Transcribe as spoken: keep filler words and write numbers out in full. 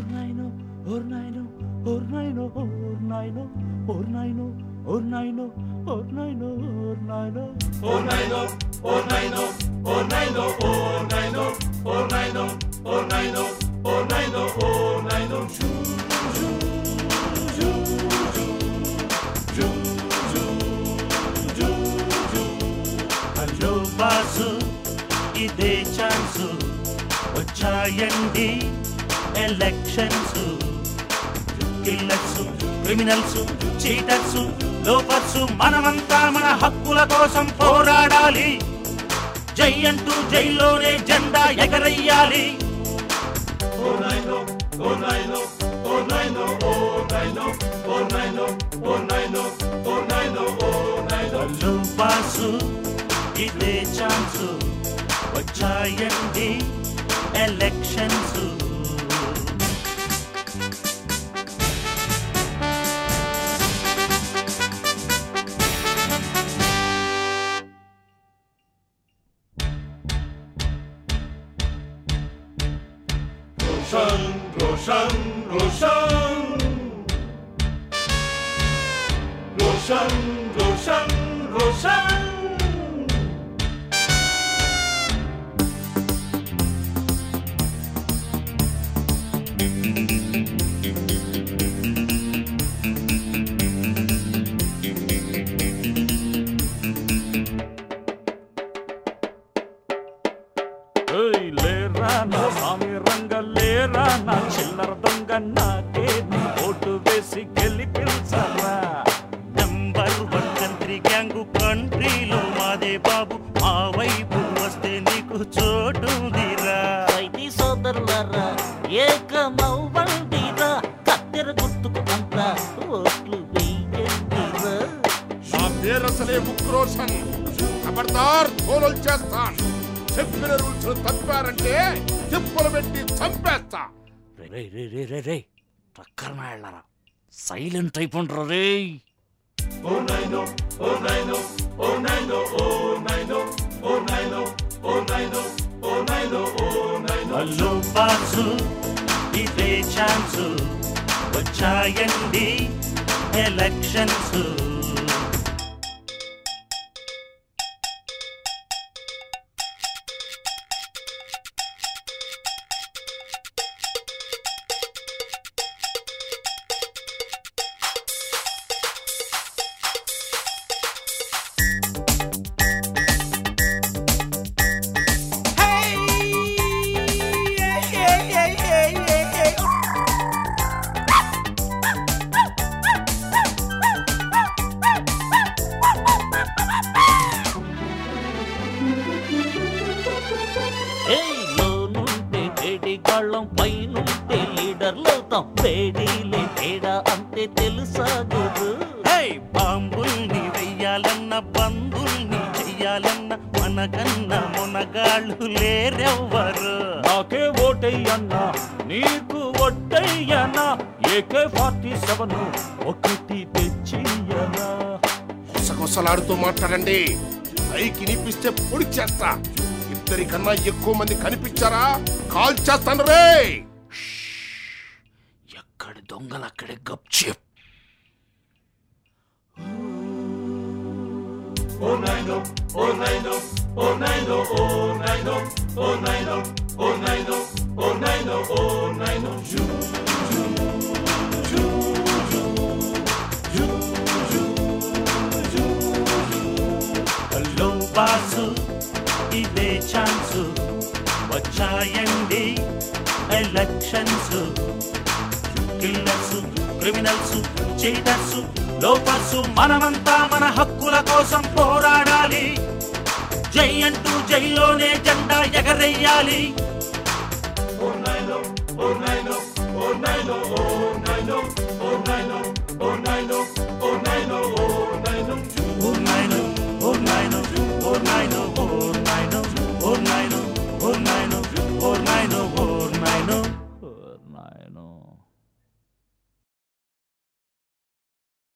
Ornaino, Ornaino, Ornaino, Ornaino, Ornaino, Ornaino, Ornaino, Ornaino, Ornaino, Ornaino, Ornaino, Ornaino, Ornaino, Ornaino, Ornaino, Ornaino, Ju, Ju, Ju, Ju, Ju, Ju, Ju. Hello Basu, ide chance vachayandi elections. Killers, criminals, cheaters, లోపర్స్ మనమంతా మన హక్కుల కోసం పోరాడాలి. జై అంటూ జైల్లోనే జెండా ఎగరయ్యాలి. Ornaino, Ornaino, Ornaino, Ornaino, Ornaino, Ornaino, Ornaino, Ornaino. Hello boss ఇదే ఛాన్సు వచ్చాయండి elections. Roshan, Roshan, Roshan, Roshan, Roshan, Roshan. Hey, lera na sami ranga lera na chillar donga naake ni otu vesi gelipilsara. Number one country gang కంట్రీలో మాదే బాబు, మా వైపు వస్తే నీకు చోటుందిరా. రైతీ సోదరులారా ఏకమవ్వండిరా, కత్తెర గుర్తుకు అంతా ఓట్లు వేయండిరా. నా పేరసలే ఉక్రోషన్, ఖబర్దార్ తోలలు చేస్తాను. చెప్పిన రూల్స్ తప్పారంటే చెప్పులు పెట్టి చంపేస్తా. రే రే రే రే రే టక్కర్న వెళ్ళరా, సైలెంట్ అయిపోండ్రా రే. Ornaino, Ornaino, Ornaino, Ornaino, Ornaino, Ornaino, Ornaino, Ornaino. Hello boss ఇదే ఛాన్సు వచ్చాయండి ఎలక్షన్స్. లోనుంటే వేడిగాళ్ళం, పైనుంటే లీడర్లవుతాం. వేడిలే తేడా అంతే తెలుసా గురు? బాంబుల్ని వెయ్యాలన్న బంధుల్ని చెయ్యాలన్న మనకన్నా మునగాళ్ళు లేరెవ్వరు. నాకే ఓటయ్యన్నా నీకు ఒట్టయ్యనా, ఏకే ఫార్టీ సెవెన్ ఒకటి తెచ్చియనా. గుసగుసలాడుతూ మాట్లాడండి, పైకి వినిపిస్తే పొడి చేస్తా. ఇద్దరికన్నా ఎక్కువ మంది కనిపించారా కాల్ చేస్తాను రే. ఎక్కడి దొంగలు అక్కడే గప్చెప్. Ornaino, Ornaino, Ornaino, Ornaino, Ornaino, Ornaino, Ornaino, Ornaino. Ju, Ju, Ju, Ju, Ju, Ju, Ju, Ju. Hello boss ఇదే ఛాన్సు వచ్చాయండి elections. Killers, criminals, cheaters, loafers మనమంతా మన హక్కుల కోసం పోరాడాలి. జై అంటూ జైల్లోనే జెండా ఎగరయ్యాలి. Ornaino, Ornaino, Ornaino, Ornaino.